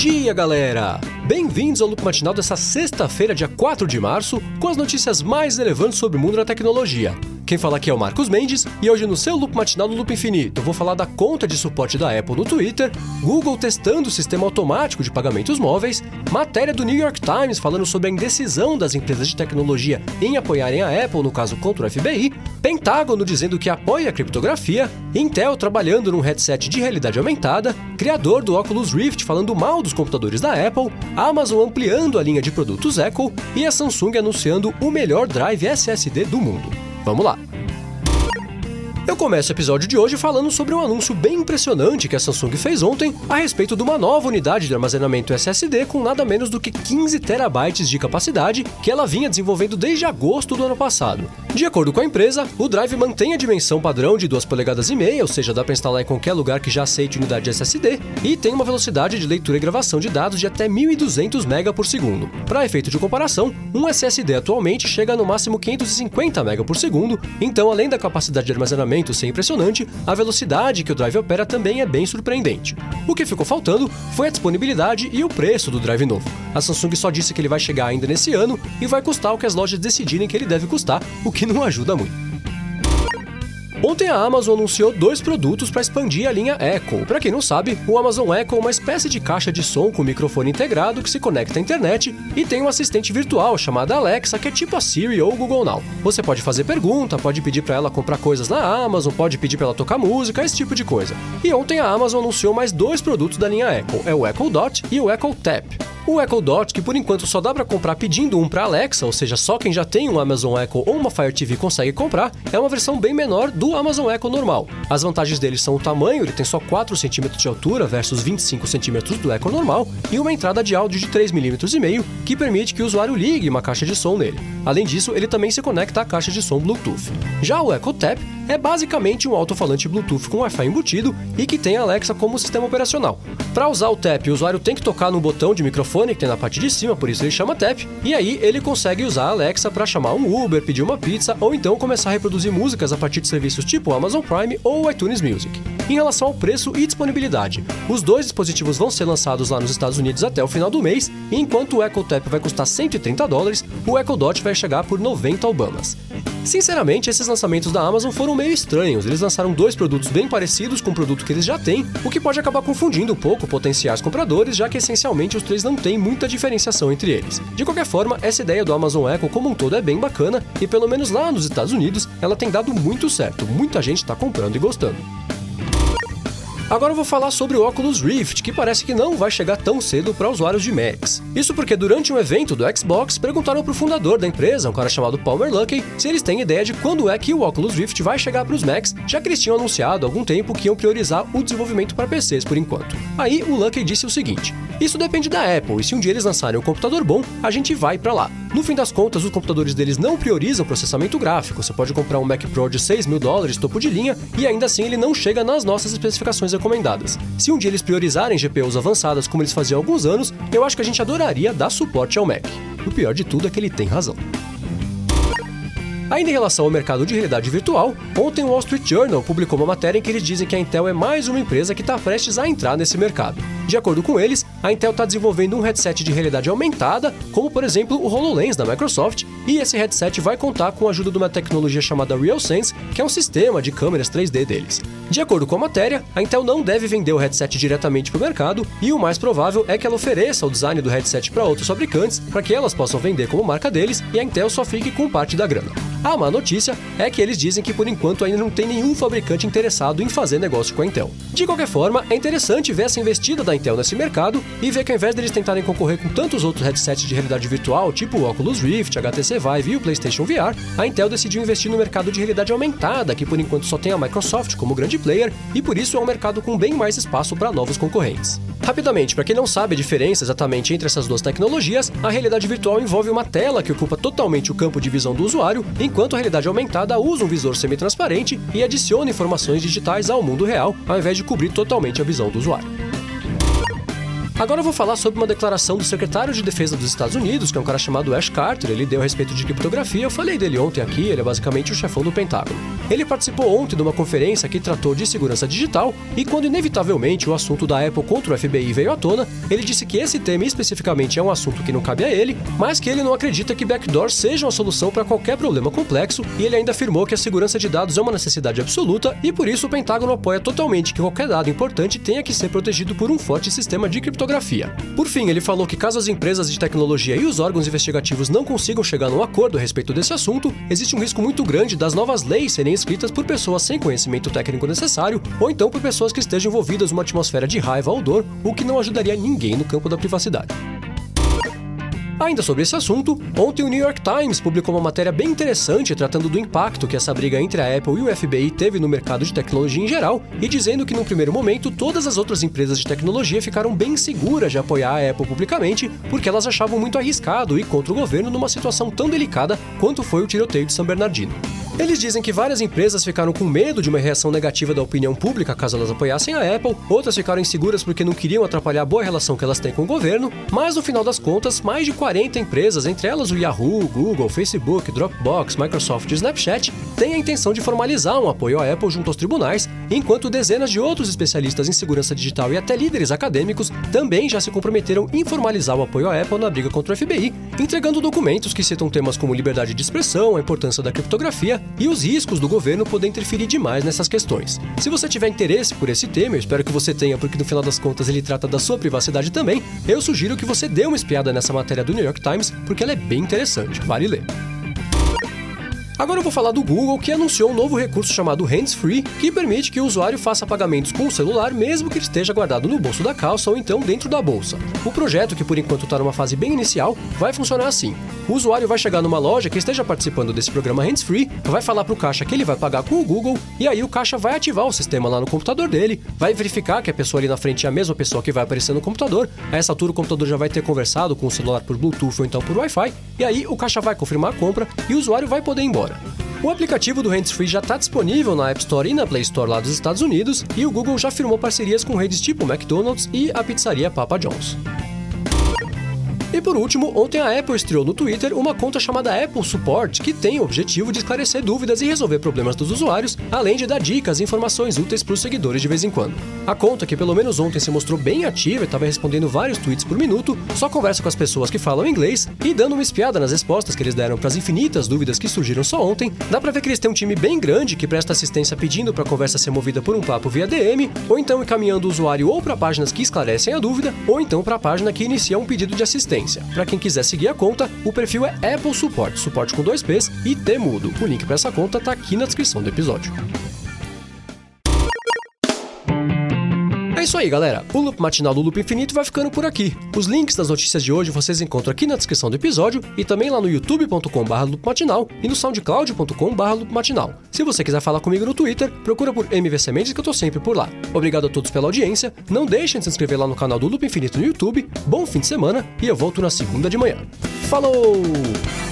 dia, galera! Bem-vindos ao Loop Matinal dessa sexta-feira, dia 4 de março, com as notícias mais relevantes sobre o mundo da tecnologia. Quem fala aqui é o Marcos Mendes, e hoje no seu Loop Matinal do Loop Infinito eu vou falar da conta de suporte da Apple no Twitter, Google testando o sistema automático de pagamentos móveis, matéria do New York Times falando sobre a indecisão das empresas de tecnologia em apoiarem a Apple no caso contra o FBI, Pentágono dizendo que apoia a criptografia, Intel trabalhando num headset de realidade aumentada, criador do Oculus Rift falando mal dos computadores da Apple, a Amazon ampliando a linha de produtos Echo e a Samsung anunciando o melhor drive SSD do mundo. Vamos lá! Eu começo o episódio de hoje falando sobre um anúncio bem impressionante que a Samsung fez ontem a respeito de uma nova unidade de armazenamento SSD com nada menos do que 15 terabytes de capacidade que ela vinha desenvolvendo desde agosto do ano passado. De acordo com a empresa, o drive mantém a dimensão padrão de 2,5 polegadas, ou seja, dá para instalar em qualquer lugar que já aceite unidade de SSD, e tem uma velocidade de leitura e gravação de dados de até 1.200 MB por segundo. Para efeito de comparação, um SSD atualmente chega no máximo 550 MB por segundo, então além da capacidade de armazenamento ser impressionante, a velocidade que o drive opera também é bem surpreendente. O que ficou faltando foi a disponibilidade e o preço do drive novo. A Samsung só disse que ele vai chegar ainda nesse ano e vai custar o que as lojas decidirem que ele deve custar, o que não ajuda muito. Ontem a Amazon anunciou 2 produtos para expandir a linha Echo. Para quem não sabe, o Amazon Echo é uma espécie de caixa de som com microfone integrado que se conecta à internet e tem um assistente virtual chamada Alexa, que é tipo a Siri ou o Google Now. Você pode fazer pergunta, pode pedir para ela comprar coisas na Amazon, pode pedir para ela tocar música, esse tipo de coisa. E ontem a Amazon anunciou mais 2 produtos da linha Echo, é o Echo Dot e o Echo Tap. O Echo Dot, que por enquanto só dá para comprar pedindo um para Alexa, ou seja, só quem já tem um Amazon Echo ou uma Fire TV consegue comprar, é uma versão bem menor do Amazon Echo normal. As vantagens dele são o tamanho, ele tem só 4 cm de altura versus 25 cm do Echo normal, e uma entrada de áudio de 3,5 mm, que permite que o usuário ligue uma caixa de som nele. Além disso, ele também se conecta à caixa de som Bluetooth. Já o Echo Tap é basicamente um alto-falante Bluetooth com Wi-Fi embutido e que tem a Alexa como sistema operacional. Para usar o Tap, o usuário tem que tocar no botão de microfone que tem na parte de cima, por isso ele chama Tap, e aí ele consegue usar a Alexa para chamar um Uber, pedir uma pizza ou então começar a reproduzir músicas a partir de serviços tipo Amazon Prime ou iTunes Music. Em relação ao preço e disponibilidade, os 2 dispositivos vão ser lançados lá nos Estados Unidos até o final do mês, e enquanto o Echo Tap vai custar $130, o Echo Dot vai chegar por 90 albamas. Sinceramente, esses lançamentos da Amazon foram meio estranhos. Eles lançaram 2 produtos bem parecidos com o produto que eles já têm, o que pode acabar confundindo um pouco potenciais compradores, já que essencialmente os 3 não têm muita diferenciação entre eles. De qualquer forma, essa ideia do Amazon Echo como um todo é bem bacana, e pelo menos lá nos Estados Unidos, ela tem dado muito certo. Muita gente está comprando e gostando. Agora eu vou falar sobre o Oculus Rift, que parece que não vai chegar tão cedo para usuários de Macs. Isso porque durante um evento do Xbox, perguntaram para o fundador da empresa, um cara chamado Palmer Luckey, se eles têm ideia de quando é que o Oculus Rift vai chegar para os Macs, já que eles tinham anunciado há algum tempo que iam priorizar o desenvolvimento para PCs por enquanto. Aí o Luckey disse o seguinte: isso depende da Apple, e se um dia eles lançarem um computador bom, a gente vai para lá. No fim das contas, os computadores deles não priorizam processamento gráfico. Você pode comprar um Mac Pro de $6.000 topo de linha, e ainda assim ele não chega nas nossas especificações recomendadas. Se um dia eles priorizarem GPUs avançadas como eles faziam há alguns anos, eu acho que a gente adoraria dar suporte ao Mac. O pior de tudo é que ele tem razão. Ainda em relação ao mercado de realidade virtual, ontem o Wall Street Journal publicou uma matéria em que eles dizem que a Intel é mais uma empresa que está prestes a entrar nesse mercado. De acordo com eles, a Intel está desenvolvendo um headset de realidade aumentada, como por exemplo o HoloLens da Microsoft, e esse headset vai contar com a ajuda de uma tecnologia chamada RealSense, que é um sistema de câmeras 3D deles. De acordo com a matéria, a Intel não deve vender o headset diretamente para o mercado, e o mais provável é que ela ofereça o design do headset para outros fabricantes, para que elas possam vender como marca deles e a Intel só fique com parte da grana. A má notícia é que eles dizem que por enquanto ainda não tem nenhum fabricante interessado em fazer negócio com a Intel. De qualquer forma, é interessante ver essa investida da Intel nesse mercado e ver que ao invés deles tentarem concorrer com tantos outros headsets de realidade virtual, tipo o Oculus Rift, HTC Vive e o PlayStation VR, a Intel decidiu investir no mercado de realidade aumentada, que por enquanto só tem a Microsoft como grande player, e por isso é um mercado com bem mais espaço para novos concorrentes. Rapidamente, para quem não sabe a diferença exatamente entre essas 2 tecnologias, a realidade virtual envolve uma tela que ocupa totalmente o campo de visão do usuário, enquanto a realidade aumentada usa um visor semi-transparente e adiciona informações digitais ao mundo real, ao invés de cobrir totalmente a visão do usuário. Agora eu vou falar sobre uma declaração do secretário de Defesa dos Estados Unidos, que é um cara chamado Ash Carter. Ele deu a respeito de criptografia. Eu falei dele ontem aqui, ele é basicamente o chefão do Pentágono. Ele participou ontem de uma conferência que tratou de segurança digital e quando inevitavelmente o assunto da Apple contra o FBI veio à tona, ele disse que esse tema especificamente é um assunto que não cabe a ele, mas que ele não acredita que backdoors seja uma solução para qualquer problema complexo e ele ainda afirmou que a segurança de dados é uma necessidade absoluta e por isso o Pentágono apoia totalmente que qualquer dado importante tenha que ser protegido por um forte sistema de criptografia. Por fim, ele falou que caso as empresas de tecnologia e os órgãos investigativos não consigam chegar num acordo a respeito desse assunto, existe um risco muito grande das novas leis serem escritas por pessoas sem conhecimento técnico necessário ou então por pessoas que estejam envolvidas numa atmosfera de raiva ou dor, o que não ajudaria ninguém no campo da privacidade. Ainda sobre esse assunto, ontem o New York Times publicou uma matéria bem interessante tratando do impacto que essa briga entre a Apple e o FBI teve no mercado de tecnologia em geral e dizendo que num primeiro momento todas as outras empresas de tecnologia ficaram bem seguras de apoiar a Apple publicamente porque elas achavam muito arriscado ir contra o governo numa situação tão delicada quanto foi o tiroteio de San Bernardino. Eles dizem que várias empresas ficaram com medo de uma reação negativa da opinião pública caso elas apoiassem a Apple, outras ficaram inseguras porque não queriam atrapalhar a boa relação que elas têm com o governo, mas no final das contas, mais de 40 empresas, entre elas o Yahoo, Google, Facebook, Dropbox, Microsoft e Snapchat, têm a intenção de formalizar um apoio à Apple junto aos tribunais, enquanto dezenas de outros especialistas em segurança digital e até líderes acadêmicos também já se comprometeram em formalizar o apoio à Apple na briga contra o FBI, entregando documentos que citam temas como liberdade de expressão, a importância da criptografia e os riscos do governo poder interferir demais nessas questões. Se você tiver interesse por esse tema, eu espero que você tenha, porque no final das contas ele trata da sua privacidade também, eu sugiro que você dê uma espiada nessa matéria do New York Times, porque ela é bem interessante, vale ler. Agora eu vou falar do Google, que anunciou um novo recurso chamado Hands Free, que permite que o usuário faça pagamentos com o celular mesmo que ele esteja guardado no bolso da calça ou então dentro da bolsa. O projeto, que por enquanto está numa fase bem inicial, vai funcionar assim. O usuário vai chegar numa loja que esteja participando desse programa Hands Free, vai falar para o caixa que ele vai pagar com o Google, e aí o caixa vai ativar o sistema lá no computador dele, vai verificar que a pessoa ali na frente é a mesma pessoa que vai aparecer no computador, a essa altura o computador já vai ter conversado com o celular por Bluetooth ou então por Wi-Fi, e aí o caixa vai confirmar a compra e o usuário vai poder ir embora. O aplicativo do Hands Free já está disponível na App Store e na Play Store lá dos Estados Unidos, e o Google já firmou parcerias com redes tipo McDonald's e a pizzaria Papa John's. E por último, ontem a Apple estreou no Twitter uma conta chamada Apple Support, que tem o objetivo de esclarecer dúvidas e resolver problemas dos usuários, além de dar dicas e informações úteis para os seguidores de vez em quando. A conta, que pelo menos ontem se mostrou bem ativa e estava respondendo vários tweets por minuto, só conversa com as pessoas que falam inglês e dando uma espiada nas respostas que eles deram para as infinitas dúvidas que surgiram só ontem, dá para ver que eles têm um time bem grande que presta assistência pedindo para a conversa ser movida por um papo via DM, ou então encaminhando o usuário ou para páginas que esclarecem a dúvida, ou então para a página que inicia um pedido de assistência. Para quem quiser seguir a conta, o perfil é Apple Support, suporte com 2 P's e T mudo. O link para essa conta tá aqui na descrição do episódio. É isso aí, galera. O Loop Matinal do Loop Infinito vai ficando por aqui. Os links das notícias de hoje vocês encontram aqui na descrição do episódio e também lá no youtube.com/loopmatinal e no soundcloud.com/loopmatinal. Se você quiser falar comigo no Twitter, procura por MVC Mendes que eu tô sempre por lá. Obrigado a todos pela audiência, não deixem de se inscrever lá no canal do Loop Infinito no YouTube, bom fim de semana e eu volto na segunda de manhã. Falou!